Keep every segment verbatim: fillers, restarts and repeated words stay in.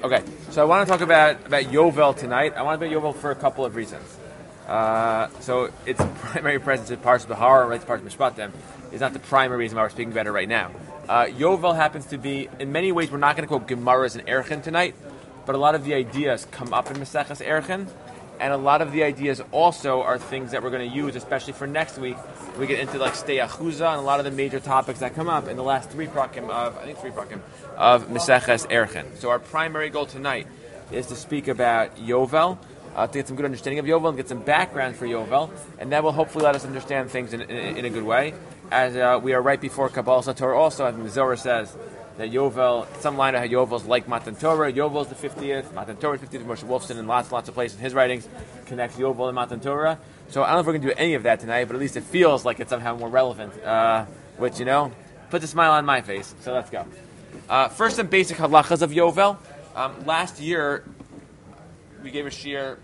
Okay, so I want to talk about, about Yovel tonight. I want to talk about Yovel for a couple of reasons. Uh, so its primary presence in Parshas Behar, right to Parshas Mishpatim, is not the primary reason why we're speaking about it right now. Uh, Yovel happens to be, in many ways, we're not going to quote Gemaras and Erchin tonight, but a lot of the ideas come up in Maseches Erchin, and a lot of the ideas also are things that we're going to use, especially for next week. We get into like Stei Achuzah and a lot of the major topics that come up in the last three prakim of, I think three prakim, of Maseches Erchin. So our primary goal tonight is to speak about Yovel, uh, to get some good understanding of Yovel and get some background for Yovel, and that will hopefully let us understand things in, in, in a good way. As uh, we are right before Kabbalah Satorah also, as the Zohar says, that Yovel, some line of how Yovel is like Matan Torah. Yovel is the fiftieth, Matan Torah is the fiftieth. Moshe Wolfson in lots lots of places in his writings connects Yovel and Matan Torah. So I don't know if we're going to do any of that tonight, but at least it feels like it's somehow more relevant, uh, which, you know, puts a smile on my face. So let's go. Uh, first, some basic halachas of Yovel. Um, last year, we gave a shiur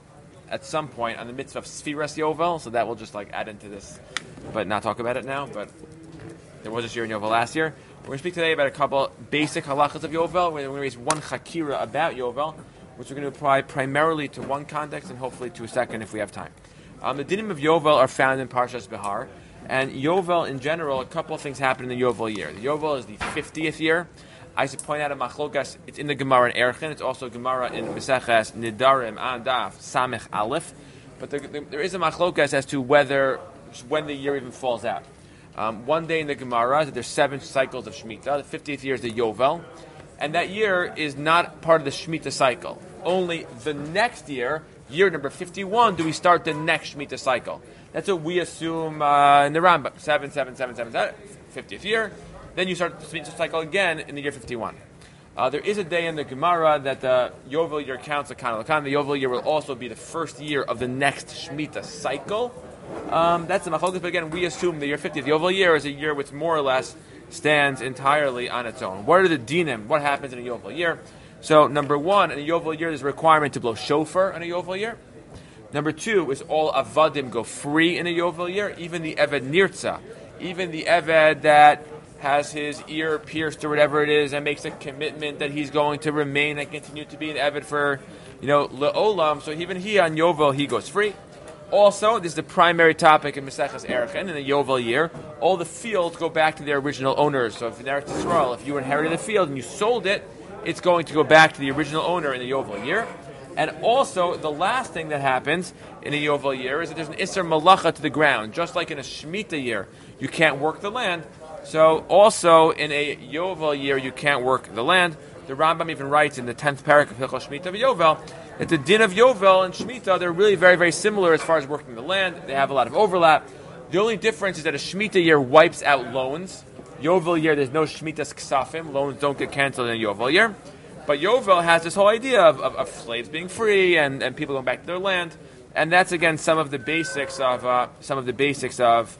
at some point on the mitzvah of Sfiras Yovel, so that will just like add into this, but not talk about it now. But there was a shiur in Yovel last year. We're going to speak today about a couple basic halachas of Yovel. We're going to raise one chakira about Yovel, which we're going to apply primarily to one context and hopefully to a second if we have time. Um, the dinim of Yovel are found in Parshas Behar, and Yovel in general, a couple of things happen in the Yovel year. The Yovel is the fiftieth year. I should point out in Machlokas, it's in the Gemara in Erchin. It's also Gemara in Maseches Nidarim and Daf Samech Aleph. But there, there, there is a Machlokas as to whether when the year even falls out. Um, one day in the Gemara, there's seven cycles of Shemitah. The fiftieth year is the Yovel. And that year is not part of the Shemitah cycle. Only the next year, year number fifty-one, do we start the next Shemitah cycle. That's what we assume uh, in the Rambam. Seven, seven, seven, seven, seven, fiftieth year. Then you start the Shemitah cycle again in the year fifty-one. Uh, there is a day in the Gemara that the Yovel year counts a kind of The Yovel year will also be the first year of the next Shemitah cycle. Um, that's the Machlokas, but again, we assume the year fiftieth, the Yovel year, is a year which more or less stands entirely on its own. What are the dinim? What happens in a Yovel year? So, number one, in a Yovel year, there's a requirement to blow shofar in a Yovel year. Number two is all avadim go free in a Yovel year, even the Eved Nirtza, even the Eved that has his ear pierced or whatever it is and makes a commitment that he's going to remain and continue to be an Eved for, you know, le'olam. So even he on Yovel, he goes free. Also, this is the primary topic in Maseches Erchin. In the Yovel year, all the fields go back to their original owners. So if in Eretz Yisrael, if you inherited a field and you sold it, it's going to go back to the original owner in the Yovel year. And also, the last thing that happens in a Yovel year is that there's an Isser Malacha to the ground. Just like in a Shemitah year, you can't work the land. So also in a Yovel year, you can't work the land. The Rambam even writes in the tenth parak of Hilchos Shemitah of Yovel that the din of Yovel and Shemitah, they're really very, very similar as far as working the land. They have a lot of overlap. The only difference is that a Shemitah year wipes out loans. Yovel year, there's no Shemitah's Ksafim. Loans don't get canceled in a Yovel year. But Yovel has this whole idea of, of, of slaves being free and, and people going back to their land. And that's, again, some of the basics of uh, some of the basics of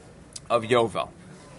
of Yovel.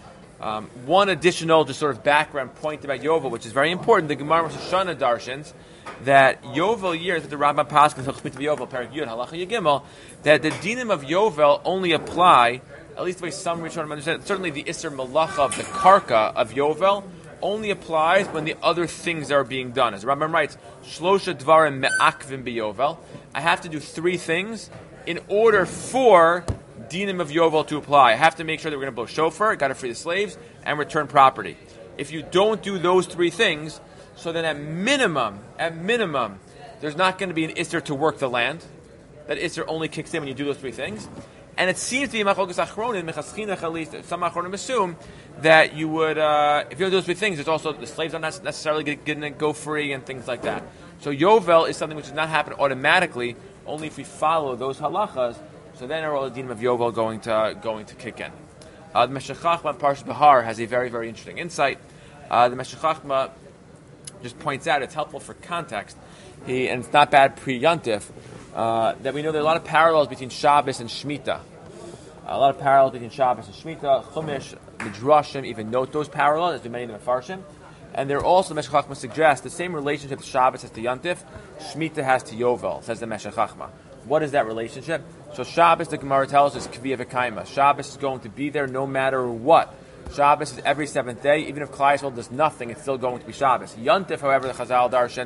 Um, one additional just sort of background point about Yovel, which is very important, the Gemara Rosh Hashanah darshans that Yovel years, that the Rambam Paskin Hilchos Yovel Parak Yud Halacha Yigimel, that the dinim of Yovel only apply, at least the way some Rishonim understand it, certainly the Isser Malacha of the Karka of Yovel only applies when the other things are being done. As the Rambam writes, Shlosha Dvarim Me'akvim B'Yovel, I have to do three things in order for dinim of Yovel to apply. I have to make sure that we're going to blow shofar, got to free the slaves, and return property. If you don't do those three things, so then at minimum, at minimum, there's not going to be an Isser to work the land. That Isser only kicks in when you do those three things. And it seems to be Machlokas Achronim, Mechaschinach at least, some Achronim assume that you would, uh, if you do those three things, it's also, the slaves are not necessarily going to go free and things like that. So Yovel is something which does not happen automatically, only if we follow those halachas. So then are all the dinim of Yovel going to going to kick in. Uh, the Meshech Chochmah Parshas Behar has a very, very interesting insight. Uh, the Meshech Chochmah just points out, it's helpful for context, he and it's not bad pre-Yontif, uh, that we know there are a lot of parallels between Shabbos and Shemitah. A lot of parallels between Shabbos and Shemitah. Chumash, Midrashim even note those parallels, as do many of the Mefarshim. And they're also, the Meshech Chochmah suggests, the same relationship that Shabbos has to Yontif, Shemitah has to Yovel, says the Meshech Chochmah. What is that relationship? So Shabbos, the Gemara tells us, Kviya V'Kaima. Shabbos is going to be there no matter what. Shabbos is every seventh day. Even if Klal Yisrael does nothing, it's still going to be Shabbos. Yontif, however, the Chazal Darshan,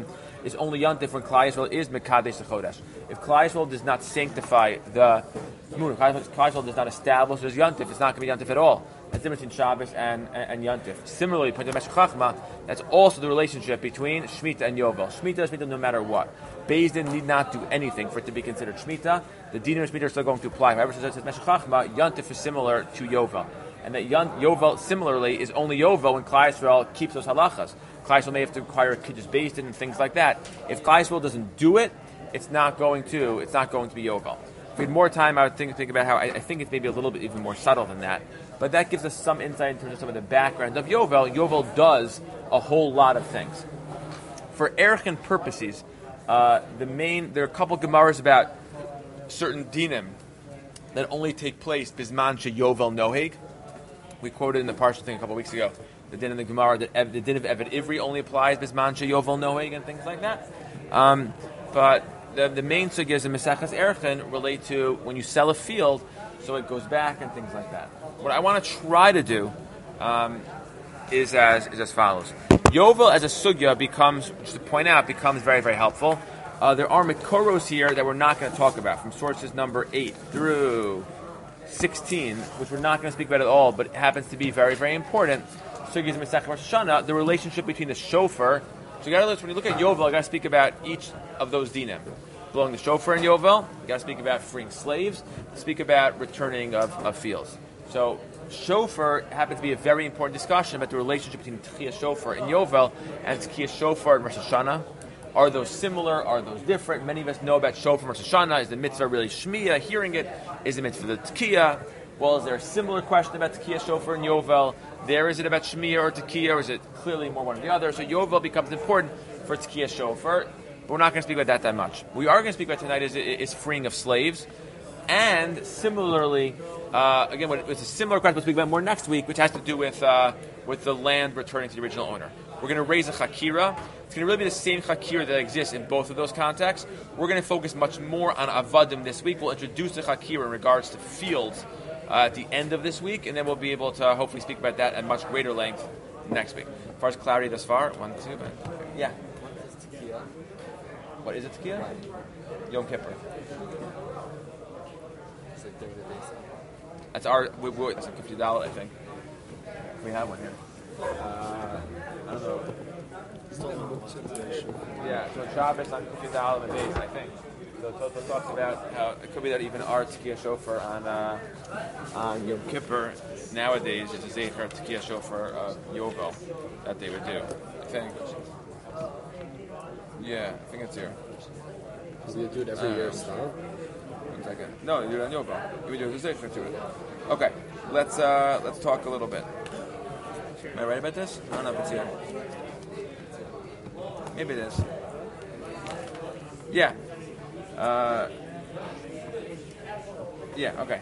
is only Yontif when Klal Yisrael is Mekadesh Chodesh. If Klal Yisrael does not sanctify the moon, if Klal Yisrael does not establish as Yontif, it's not going to be Yontif at all. That's the difference between Shabbos and, and, and Yontif. Similarly, Meshech Chachma, that's also the relationship between Shemitah and Yovel. Shemitah is Shemitah no matter what. Beis Din need not do anything for it to be considered Shemitah. The Din of Shemitah are still going to apply. However, since it says Meshech Chachma, Yontif is similar to Yovel. And that Yovel, similarly, is only Yovel when Klal Yisrael keeps those halachas. Klal Yisrael may have to require a kiddush Beis Din and things like that. If Klal Yisrael doesn't do it, it's not going to. It's not going to be Yovel. If we had more time, I would think think about how I, I think it's maybe a little bit even more subtle than that. But that gives us some insight in terms of some of the background of Yovel. Yovel does a whole lot of things. For Erchin purposes, uh, the main there are a couple Gemaras about certain dinim that only take place bisman she Yovel noheg. We quoted in the Parsha thing a couple of weeks ago, the din in the Gemara that Ev, the din of Eved Ivri only applies bisman she Yovel noheg and things like that. Um, but the, the main sugyas in Mesechus Erchin relate to when you sell a field, so it goes back and things like that. What I want to try to do um, is as is as follows. Yovel as a sugya becomes, just to point out, becomes very, very helpful. Uh, there are Mikoros here that we're not going to talk about, from sources number eight through sixteen, which we're not going to speak about at all, but it happens to be very, very important. Sugyas Mesechus Rosh Hashanah, the relationship between the shofar. So you got to when you look at Yovel, you got to speak about each of those dinim. Blowing the shofar in Yovel, you got to speak about freeing slaves, speak about returning of, of fields. So shofar happens to be a very important discussion about the relationship between Tchiyah Shofar and Yovel and Tchiyah Shofar and Rosh Hashanah. Are those similar? Are those different? Many of us know about Shofar and Rosh Hashanah. Is the mitzvah really Shmiyah, hearing it? Is the mitzvah the Tchiyah? Well, is there a similar question about Tchiyah Shofar and Yovel? There, is it about Shmiyah or Tchiyah, or is it clearly more one or the other? So Yovel becomes important for Tchiyah Shofar, but we're not going to speak about that that much. What we are going to speak about tonight is, is freeing of slaves, and similarly, uh, again, what, it's a similar question we'll speak about more next week, which has to do with uh, with the land returning to the original owner. We're going to raise a chakira. It's going to really be the same chakira that exists in both of those contexts. We're going to focus much more on avadim this week. We'll introduce the chakira in regards to fields uh, at the end of this week, and then we'll be able to hopefully speak about that at much greater length next week. As far as clarity thus far, one, two, but, yeah. What is it, tekiah? Yom Kippur. That's our. We, we, that's like fifty dollars, I think. We have one here. Uh, I don't know. Yeah, so Shabbos on fifty dollars a day, I think. So Toto talks about how it could be that even our tekiah shofar on uh, on Yom Kippur nowadays is a zecher tekiah shofar of Yovel that they would do. I think. Yeah, I think it's here. Do you do it every um, year, Star? One second. No, you do it on Yovel. We do a zecher to it. Okay, let's uh, let's talk a little bit. Am I right about this? I don't know if it's here. Maybe it is. Yeah. Uh, yeah, okay.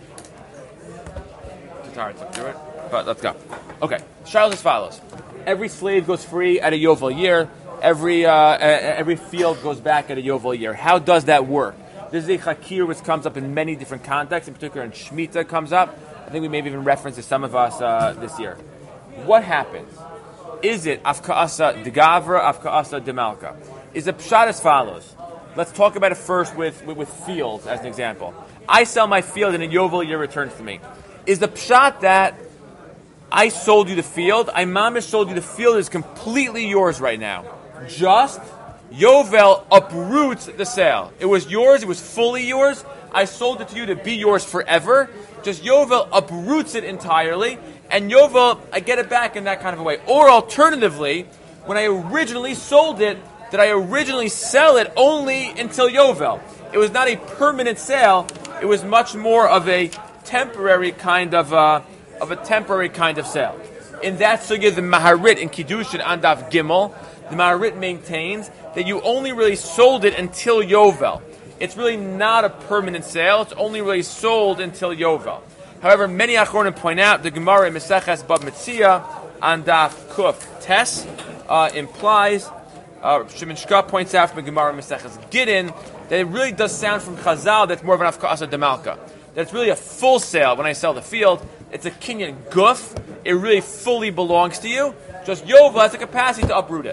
Too tired to do it, but let's go. Okay, Charles as follows. Every slave goes free at a Yovel year. Every uh, every field goes back at a Yovel year. How does that work? This is a chakir which comes up in many different contexts. In particular, in Shemitah comes up. I think we maybe even referenced to some of us uh, this year. What happens? Is it afkaasa de gavra, afkaasa de malka? Is the pshat as follows? Let's talk about it first with, with, with fields as an example. I sell my field and a Yovel year returns to me. Is the pshat that I sold you the field, I mamish sold you the field is completely yours right now? Just Yovel uproots the sale. It was yours, it was fully yours. I sold it to you to be yours forever. Just Yovel uproots it entirely, and Yovel, I get it back in that kind of a way. Or alternatively, when I originally sold it, did I originally sell it only until Yovel? It was not a permanent sale. It was much more of a temporary kind of uh, of a temporary kind of sale. In that sugya, the Maharit in Kiddushin and Daf Gimel, the Maharit maintains that you only really sold it until Yovel. It's really not a permanent sale. It's only really sold until Yovel. However, many Achronim point out the Gemara in Meseches Bab Metzia and Daf Kuf Tes uh, implies, uh, Shimon Shka points out from the Gemara in Meseches Gittin that it really does sound from Chazal that's more of an Afka'asa Demalka. That it's really a full sale when I sell the field. It's a Kinyan Guf. It really fully belongs to you. Just Yovel has the capacity to uproot it.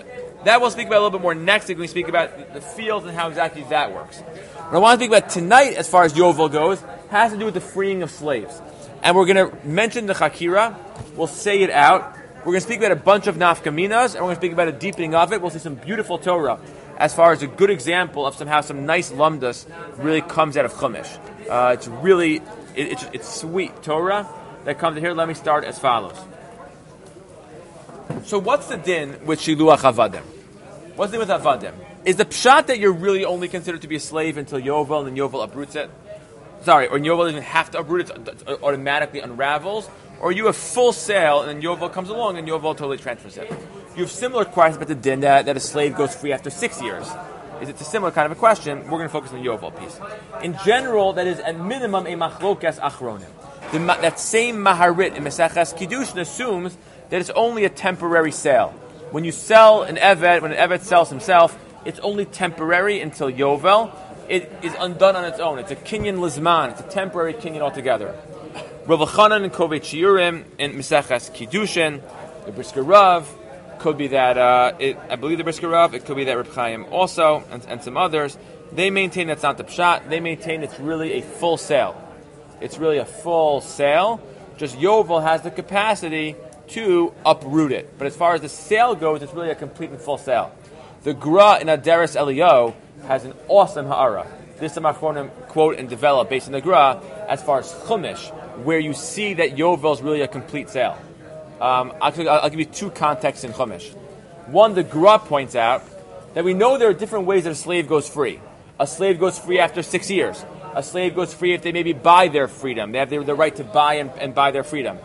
That we'll speak about a little bit more next week when we speak about the fields and how exactly that works. What I want to speak about tonight, as far as Yovel goes, has to do with the freeing of slaves. And we're going to mention the Chakira. We'll say it out. We're going to speak about a bunch of nafkaminas, and we're going to speak about a deepening of it. We'll see some beautiful Torah as far as a good example of somehow some nice lumdas really comes out of Chumash. Uh, it's really, it, it's, it's sweet Torah that comes out here. Let me start as follows. So what's the din with Shiluach Avadim? What's the din with Avadim? Is the pshat that you're really only considered to be a slave until Yovel, and then Yovel uproots it? Sorry, or Yovel doesn't have to uproot it, it automatically unravels? Or you have full sale, and then Yovel comes along, and Yovel totally transfers it. You have similar questions about the din that, that a slave goes free after six years. Is it a similar kind of a question? We're going to focus on the Yovel piece. In general, that is at minimum a machlokas achronim. The, that same maharit in Meseches Kiddushin assumes that it's only a temporary sale. When you sell an Evet, when an Evet sells himself, it's only temporary until Yovel. It is undone on its own. It's a kinyan lizman. It's a temporary kinyan altogether. Rav Chanan and Kovei Shiurim in Meseches Kiddushin, the Brisker Rav, could be that, uh, it, I believe the Brisker Rav, it could be that Reb Chaim also, and, and some others, they maintain that's not the pshat. They maintain it's really a full sale. It's really a full sale. Just Yovel has the capacity to uproot it. But as far as the sale goes, it's really a complete and full sale. The Gra in Aderes Eliyahu has an awesome ha'ara. This is Achronim quote and develop based on the Gra as far as Chumash, where you see that Yovel is really a complete sale. Um, I'll, I'll give you two contexts in Chumash. One, the Gra points out that we know there are different ways that a slave goes free. A slave goes free after six years. A slave goes free if they maybe buy their freedom. They have the, the right to buy and, and buy their freedom.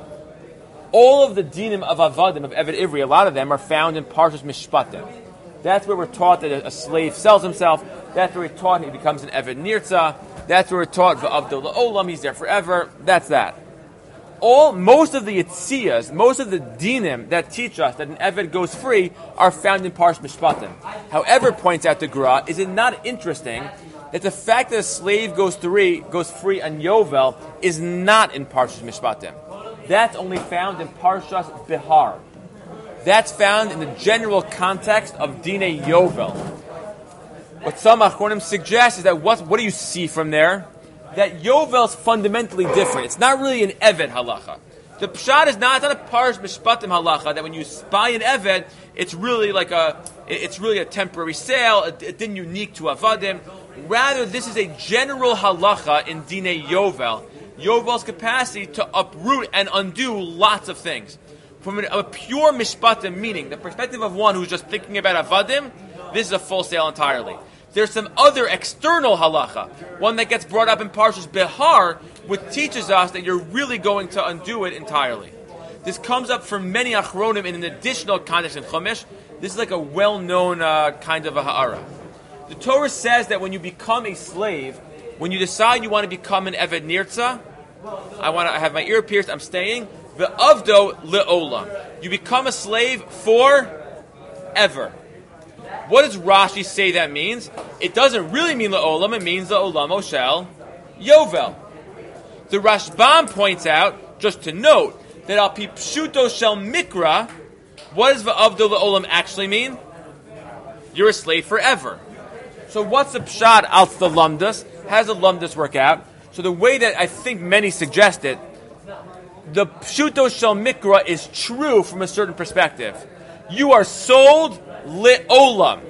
All of the dinim of Avadim, of Evet Ivri, a lot of them are found in Parshas Mishpatim. That's where we're taught that a, a slave sells himself. That's where we're taught he becomes an Evet Nirtza. That's where we're taught V'avdol Olam, he's there forever. That's that. All, most of the Yitziyas, most of the dinim that teach us that an Evet goes free are found in Parshas Mishpatim. However, points out the Gra, is it not interesting that the fact that a slave goes free, goes free on Yovel is not in Parshas Mishpatim. That's only found in Parshas Behar. That's found in the general context of Dinei Yovel. What some Achronim suggest is that what, what do you see from there? That Yovel is fundamentally different. It's not really an Evet halacha. The pshat is not, it's not a Parsh Mishpatim halacha that when you buy an Evet, it's really like a, it's really a temporary sale, a, a din unique to Avadim. Rather, this is a general halacha in Dinei Yovel. Yovel's capacity to uproot and undo lots of things. From a, a pure mishpatim, meaning the perspective of one who's just thinking about avadim, this is a full sale entirely. There's some other external halacha, one that gets brought up in Parshas Behar, which teaches us that you're really going to undo it entirely. This comes up for many achronim in an additional context in Chumash. This is like a well-known uh, kind of a ha'ara. The Torah says that when you become a slave, when you decide you want to become an Evet Nirtza, I want to have my ear pierced, I'm staying, the avdo le'olam. You become a slave forever. What does Rashi say that means? It doesn't really mean le'olam, it means le'olamo shel Yovel. The Rashbam points out, just to note, that al pi pshuto shel mikra, what does the avdo le'olam actually mean? You're a slave forever. So what's the pshat al the lumdus? How does the lumdus work out? So the way that I think many suggest it, the pshuto shel mikra is true from a certain perspective. You are sold le'olam.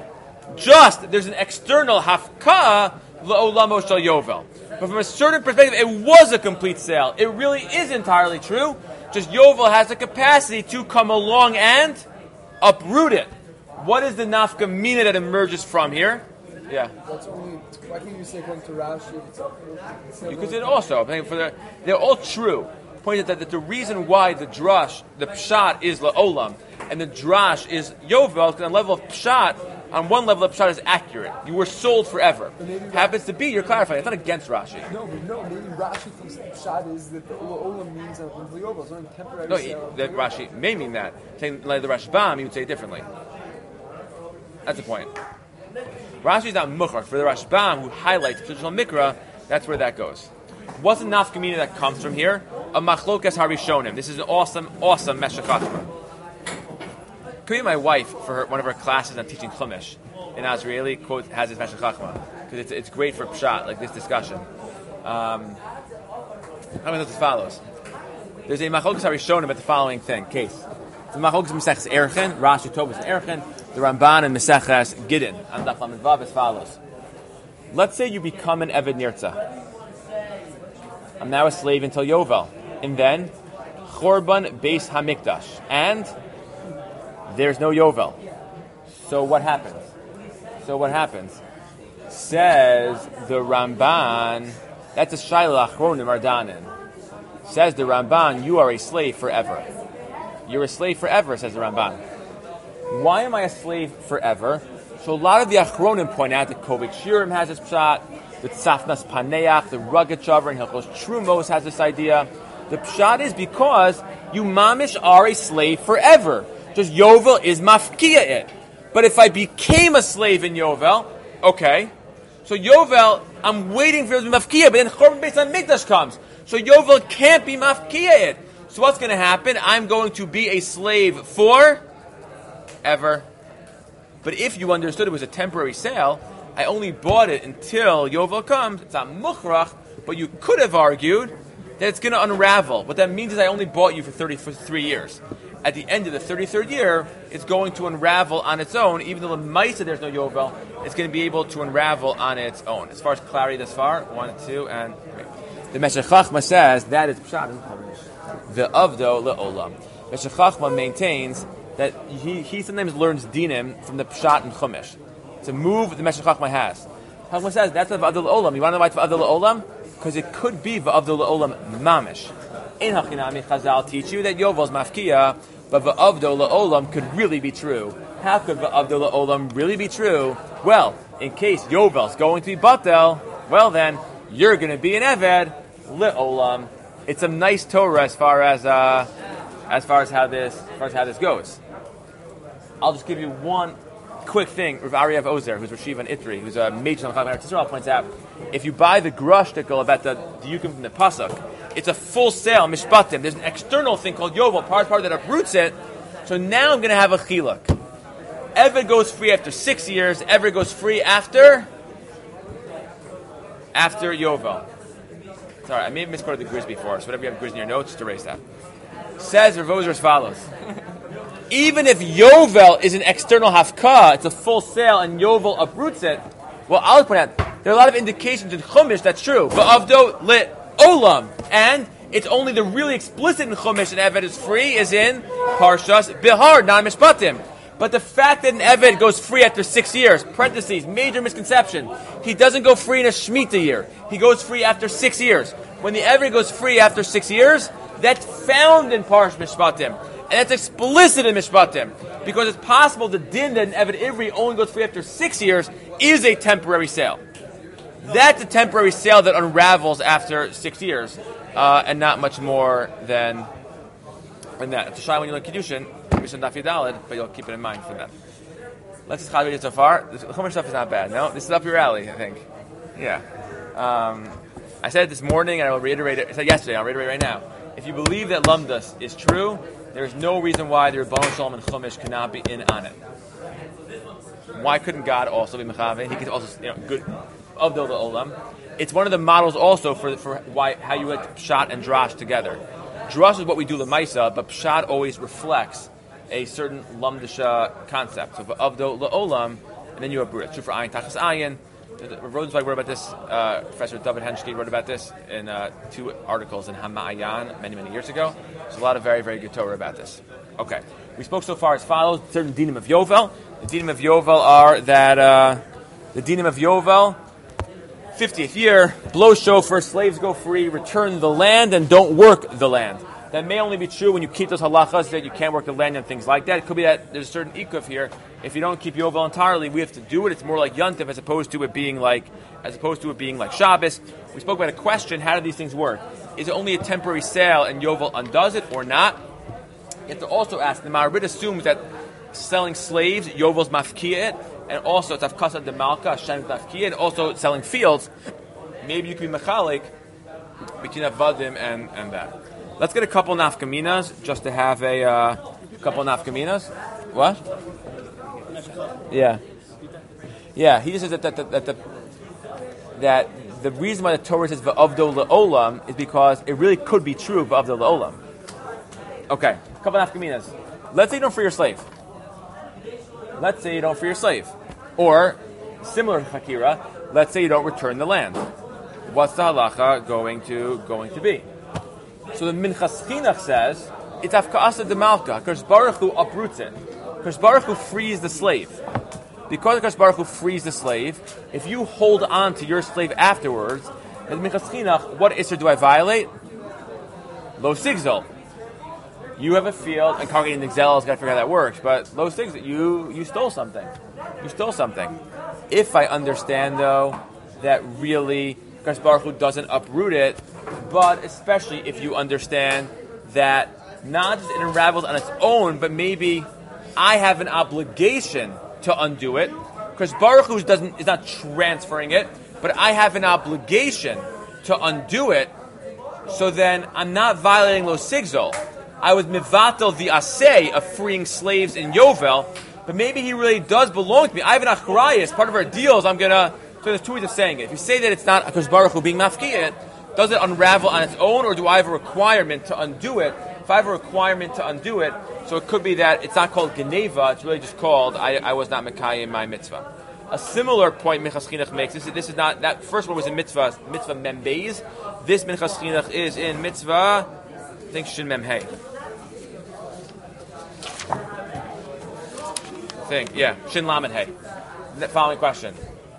Just, there's an external hafka le'olamo shel yovel. But from a certain perspective, it was a complete sale. It really is entirely true. Just Yovel has the capacity to come along and uproot it. What is the nafka mina that emerges from here? Yeah. That's only, why can't you say according to Rashi? It's uprooted? You could say it also. I think for the, they're all true. Point is that, that the reason why the drash, the pshat is la'olam, and the drash is Yovel, because on the level of pshat, on one level of pshat is accurate. You were sold forever. Happens to be, you're clarifying, it's not against Rashi. No, but no, maybe Rashi thinks that pshat is that the Olam means that it's Yovel. It's only temporary No, sale. that Rashi may mean that. Saying like the Rashbam, he would say it differently. That's the point. Rashi is not mukhar. For the Rashbam, who highlights traditional mikra, that's where that goes. What's the nafkamina that comes from here? A machlokas harishonim. This is an awesome, awesome meshachachma. could be my wife for her, one of her classes on teaching Chumash in Azrieli, quote, has his Meshech Chachma, because it's, it's great for Pshat, like this discussion. Um, I'm going to as follows. There's a Machlokes HaRishonim about the following thing, case. The Machlokes Meseches Erchen, Rashi Tobus and Erchen, the Ramban and Meseches Gidin, on Daf Lamed Vav as follows. Let's say you become an Eved Nirtza. I'm now a slave until Yovel. And then, Chorban Beis HaMikdash. And there's no Yovel. So what happens? So what happens? Says the Ramban, that's a Shaila Achronim Ardanin. Says the Ramban, you are a slave forever. You're a slave forever, says the Ramban. Why am I a slave forever? So a lot of the Achronim point out that Kovik Shirim has this pshat, the Tzafnas Paneach, the Rugged and Hilchos Trumos has this idea. The pshat is because you mamish are a slave forever. Just Yovel is mafkia it. But if I became a slave in Yovel, okay, so Yovel, I'm waiting for it to be mafkia, but then Chorban Beis HaMikdash comes. So Yovel can't be mafkia it. So what's going to happen? I'm going to be a slave for ever. But if you understood it was a temporary sale, I only bought it until Yovel comes. It's not mukhrach, but you could have argued that it's going to unravel. What that means is I only bought you for thirty-three years. At the end of the thirty-third year, it's going to unravel on its own. Even though the Maisa there's no Yovel, it's going to be able to unravel on its own. As far as clarity thus far, one, two, and three. The Meshech Chachma says that is Pshat. The Avdo le'olam. Meshech Chachma maintains that he, he sometimes learns dinim from the Pshat and Chumash. It's a move the Meshech Chachma has. Chachma says that's the V'avdo le'olam. You want to know why it's V'avdo le'olam? Because it could be V'avdo le'olam mamish. In Hachinami, Chazal teach you that Yovel's mafkia, but V'avdo le'olam could really be true. How could V'avdo le'olam really be true? Well, in case Yovel's going to be Batel, well then, you're going to be an Eved le'olam. It's a nice Torah as far as uh, as far as how this as far as how this goes. I'll just give you one quick thing. Rav Aryev Ozer, who's Rashiv and Itri, who's a major on Eretz Yisrael, points out if you buy the Grushtikel about the Diyukim from the Pasuk, it's a full sale mishpatim. There's an external thing called Yovel, part part that uproots it. So now I'm going to have a chiluk. Eved goes free after six years. Eved goes free after after Yovel. Sorry, I may have misquoted the Grizz before, so whatever you have Grizz in your notes, just erase that. Says Rav Ozer as follows. Even if Yovel is an external hafka, it's a full sale, and Yovel uproots it, well, I'll point out, there are a lot of indications in Chumash that's true. V'avdo lit olam. And it's only the really explicit in Chumash that Eved is free is in Parshas Bihar, not Mishpatim. But the fact that an Eved goes free after six years, parentheses, major misconception, he doesn't go free in a Shemitah year. He goes free after six years. When the Eved goes free after six years, that's found in Parsh Mishpatim. And that's explicit in Mishpatim. Because it's possible the din that an Eved Ivri only goes free after six years is a temporary sale. That's a temporary sale that unravels after six years, uh, and not much more than, than that. It's a shy when you learn Kiddushin, Mishnah Daf Yudalid, but you'll keep it in mind for that. Let's just calibrate it so far. The Chumash stuff is not bad. No, this is up your alley, I think. Yeah. Um, I said it this morning, and I will reiterate it. I said yesterday, I'll reiterate it right now. If you believe that Lumdus is true, there is no reason why the Rebbeinu Shalom and Chumash cannot be in on it. Why couldn't God also be Mechave? He could also, you know, good of the Olam. It's one of the models also for for why how you let Pshat and Drash together. Drash is what we do Lemaisa, but Pshat always reflects a certain Lumdisha concept. So Avdo La'olam, and then you have Brut. True for Ayin Tachas Ayin. Rosenzweig wrote about this, uh, Professor David Henschke wrote about this in uh, two articles in Hamayan many, many years ago. There's a lot of very, very good Torah about this. Okay. We spoke so far as follows, certain dinim of Yovel. The dinim of Yovel are that, uh, the dinim of Yovel, fiftieth year, blow shofar, slaves go free, return the land, and don't work the land. That may only be true when you keep those halachas that you can't work the land and things like that. It could be that there's a certain ikuf here. If you don't keep Yovel entirely, we have to do it. It's more like Yontif as opposed to it being like, as opposed to it being like Shabbos. We spoke about a question: how do these things work? Is it only a temporary sale and Yovel undoes it or not? You have to also ask. The Ma'arid assumes that selling slaves, Yovel's mafkia it, and also it's afkasa de malka, Hashem mafkia, and also selling fields. Maybe you can be mechalik between avadim and and that. Let's get a couple nafkaminas just to have a uh, couple nafkaminas. What? Yeah. Yeah, he just says that that, that, that, the, that the reason why the Torah says v'avdo le'olam is because it really could be true v'avdo le'olam. Okay, a couple of nafkaminas. Let's say you don't free your slave. Let's say you don't free your slave. Or, similar to Hakira, let's say you don't return the land. What's the halacha going to going to be? So the Minchas Chinuch says, it's Afka'asa de Malka, because Baruch Hu uproots it. Because Baruch Hu frees the slave. Because Akash Baruch Hu frees the slave, if you hold on to your slave afterwards, as Minchas Chinuch, what Isser do I violate? Lo Sigzol. You have a field, and congregating Nixel has got to figure out how that works, but Lo Sigzol, you, you stole something. You stole something. If I understand, though, that really Akash Baruch Hu doesn't uproot it, but especially if you understand that not just it unravels on its own, but maybe I have an obligation to undo it, because Baruch Hu doesn't is not transferring it, but I have an obligation to undo it. So then I'm not violating Lo Sigzol. I was mivatel the asay of freeing slaves in Yovel, but maybe he really does belong to me. I have an achrayas. Part of our deals, I'm gonna. So there's two ways of saying it. If you say that it's not because Baruch Hu being mafkiyat, does it unravel on its own, or do I have a requirement to undo it? If I have a requirement to undo it, so it could be that it's not called Geneva, it's really just called I, I was not Mekayim my mitzvah. A similar point Minchas Chinuch makes, this is, this is not, that first one was in mitzvah, mitzvah Membeis. This Minchas Chinuch is in mitzvah, I think Shin Memhei. I think, yeah, Shin Lamed Hey. The following question.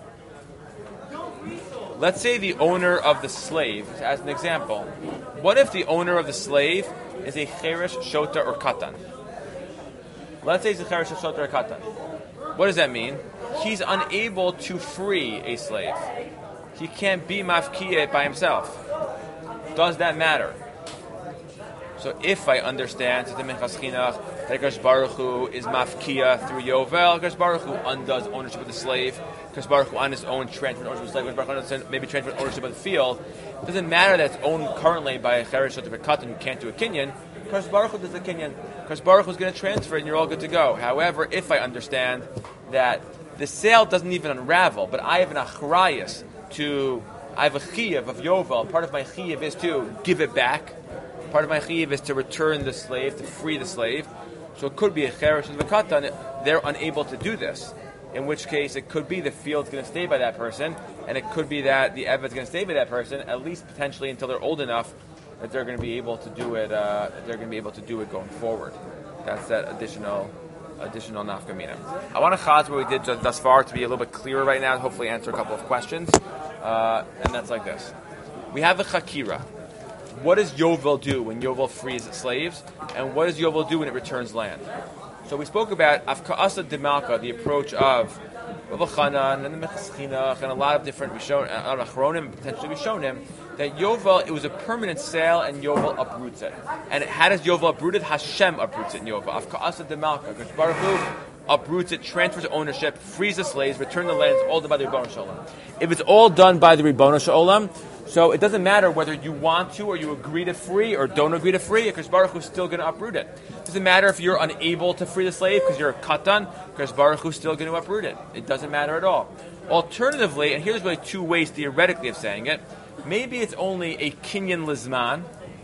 Let's say the owner of the slave, as an example, what if the owner of the slave is a cheresh, shota, or katan? Let's say he's a cheresh, shota, or katan. What does that mean? He's unable to free a slave. He can't be mafkiyah by himself. Does that matter? So if I understand the Minchas Chinuch that Akash Baruch Hu is mafkiyah through Yovel, Akash Baruch Hu undoes ownership of the slave, Akash Baruch Hu on his own transfers ownership of the slave, Akash Baruch Hu maybe transfers ownership of the field. It doesn't matter that it's owned currently by a cheresh, shota, or katan who can't do a kinyan. Akash Baruch Hu does a kinyan. Akash Baruch Hu is going to transfer it and you're all good to go. However, if I understand that the sale doesn't even unravel, but I have an achrayas to, I have a chiyuv of Yovel. Part of my chiyuv is to give it back. Part of my chiyuv is to return the slave, to free the slave. So it could be a cheresh and a katan. They're unable to do this. In which case, it could be the field's going to stay by that person, and it could be that the eved's going to stay by that person, at least potentially until they're old enough that they're going to be able to do it. Uh, they're going to be able to do it going forward. That's that additional. Additional nafkamina. I want to chaz what we did just thus far to be a little bit clearer right now, hopefully answer a couple of questions. Uh, and that's like this. We have a chakira. What does Yovel do when Yovel frees its slaves? And what does Yovel do when it returns land? So we spoke about Afka'asa de Malka, the approach of Rav Chanan and the Minchas Chinuch and a lot of different Rishon, a lot of Achronim and potentially Rishonim, that Yovel, it was a permanent sale and Yovel uproots it. And how does Yovel uproot it? Hashem uproots it in Yovel. Afka'asa de Malka, because Baruch Hu uproots it, transfers ownership, frees the slaves, return the land. It's all done by the Ribbono Shel Olam. If it's all done by the Ribbono Shel Olam, so it doesn't matter whether you want to or you agree to free or don't agree to free, because Baruch Hu is still going to uproot it. It doesn't matter if you're unable to free the slave because you're a katan, because Baruch Hu is still going to uproot it. It doesn't matter at all. Alternatively, and here's really two ways theoretically of saying it, maybe it's only a kinyan lizman,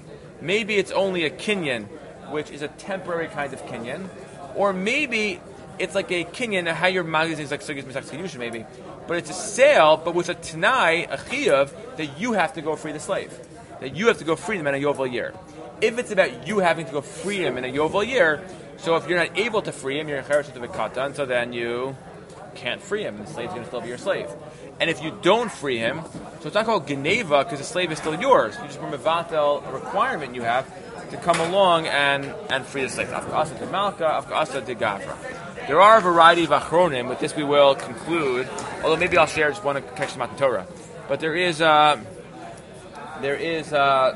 maybe it's only a kinyan, which is a temporary kind of kinyan, or maybe it's like a kinyan, how your magazine is like Sugis Misak Kedusha maybe, but it's a sale, but with a Tanai, a Chiyuv, that you have to go free the slave. That you have to go free them in a Yovel year. If it's about you having to go free him in a Yovel year, so if you're not able to free him, you're in Cheresh of a Katan, so then you can't free him, and the slave's going to still be your slave. And if you don't free him, so it's not called Geneva, because the slave is still yours. You just remove a requirement you have to come along and, and free the slave. Afka'asa de Malka, Afka'asa de Gavra. There are a variety of achronim. With this we will conclude, although maybe I'll share just one connection about the Torah. But there is, uh, there is, uh,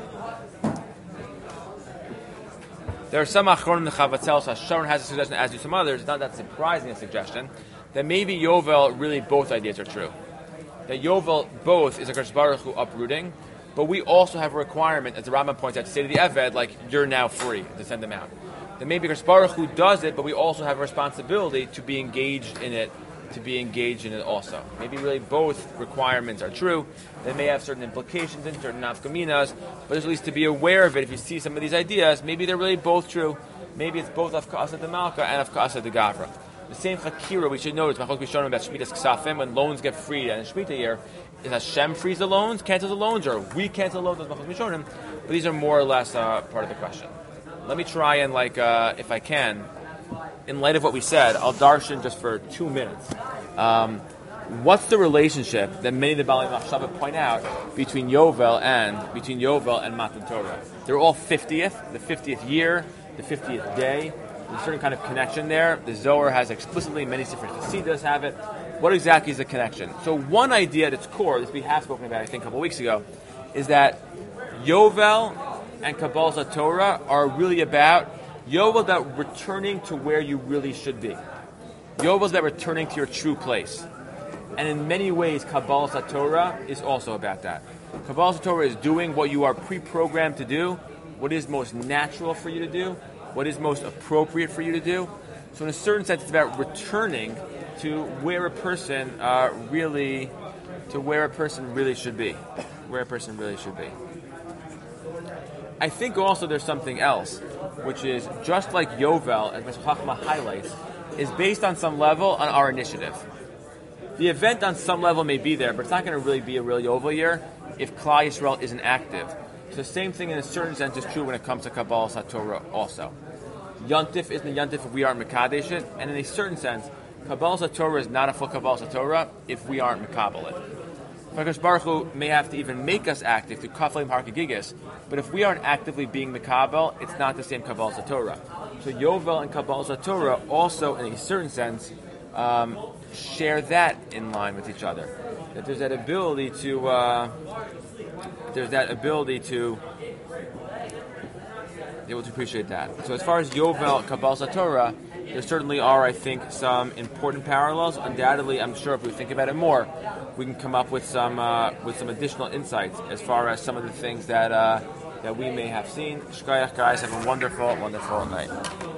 there are some achronim, the Chavatzel, so Sharon has a suggestion, as do some others. It's not that surprising a suggestion, that maybe Yovel, really both ideas are true. That Yovel, both, is a Akash Baruch Hu uprooting, but we also have a requirement, as the Rambam points out, to say to the Eved, like, you're now free, to send them out. then maybe Kadosh Baruch Hu does it, but we also have a responsibility to be engaged in it, to be engaged in it also. Maybe really both requirements are true. They may have certain implications and certain nafkaminas, but there's at least to be aware of it. If you see some of these ideas, maybe they're really both true. Maybe it's both Afka'asa de Malka and Afka'asa de Gavra. The same Chakira, we should notice, Machok Rishonim about Shmitas Ksafim, when loans get freed, and in Shemitah year, is Hashem frees the loans, cancels the loans, or we cancel the loans as Machok Rishonim? But these are more or less uh, part of the question. Let me try and, like, uh, if I can, in light of what we said, I'll darshan just for two minutes. Um, what's the relationship that many of the Baalei Machshava point out between Yovel and between Yovel and Matan Torah? They're all fiftieth, the fiftieth year, the fiftieth day. There's a certain kind of connection there. The Zohar has explicitly, many different Hasidas have it. What exactly is the connection? So one idea at its core, this we have spoken about I think a couple of weeks ago, is that Yovel and Kabbalah Torah are really about Yovel, that returning to where you really should be. Yovel is that returning to your true place. And in many ways, Kabbalah Torah is also about that. Kabbalah Torah is doing what you are pre-programmed to do, what is most natural for you to do, what is most appropriate for you to do. So in a certain sense, it's about returning to where a person uh, really, to where a person really should be, where a person really should be. I think also there's something else, which is just like Yovel, as Meshech Chochmah highlights, is based on some level on our initiative. The event on some level may be there, but it's not going to really be a real Yovel year if Klal Yisrael isn't active. So the same thing in a certain sense is true when it comes to Kabbalah Satorah also. Yontif isn't a Yontif if we aren't Mekadesh it, and in a certain sense, Kabbalah Satorah is not a full Kabbalah Satorah if we aren't Mekabel it. Hakadosh Baruch Hu may have to even make us active to Kaflim Harkagigas, but if we aren't actively being Mekabel, it's not the same Kabbalah Satorah. So Yovel and Kabbalah Satorah also, in a certain sense, um, share that in line with each other. That there's that ability to, uh, there's that ability to be able to appreciate that. So as far as Yovel, Kabbalah Torah, there certainly are, I think, some important parallels. Undoubtedly, I'm sure if we think about it more, we can come up with some uh, with some additional insights as far as some of the things that uh, that we may have seen. Shkoyach, guys, have a wonderful, wonderful night.